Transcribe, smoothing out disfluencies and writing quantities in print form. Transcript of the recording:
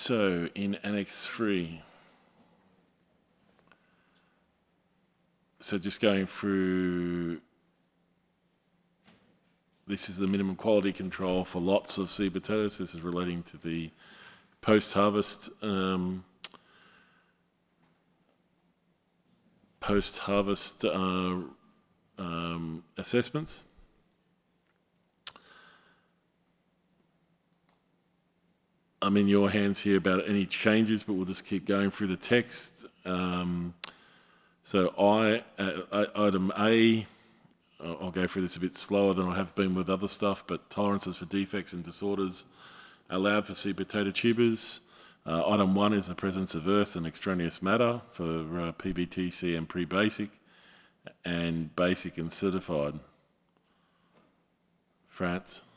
So in Annex 3, so just going through, this is the minimum quality control for lots of seed potatoes. This is relating to the post-harvest assessments. I'm in your hands here about any changes, but we'll just keep going through the text. So item A, I'll go through this a bit slower than I have been with other stuff, but tolerances for defects and disorders allowed for seed potato tubers. Item 1 is the presence of earth and extraneous matter for PBTC and pre-basic, and basic and certified. France.